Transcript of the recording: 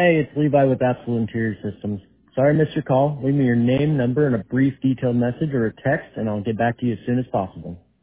Hey, it's Levi with Absolute Interior Systems. Sorry I missed your call. Leave me your name, number, and a brief detailed message or a text, and I'll get back to you as soon as possible.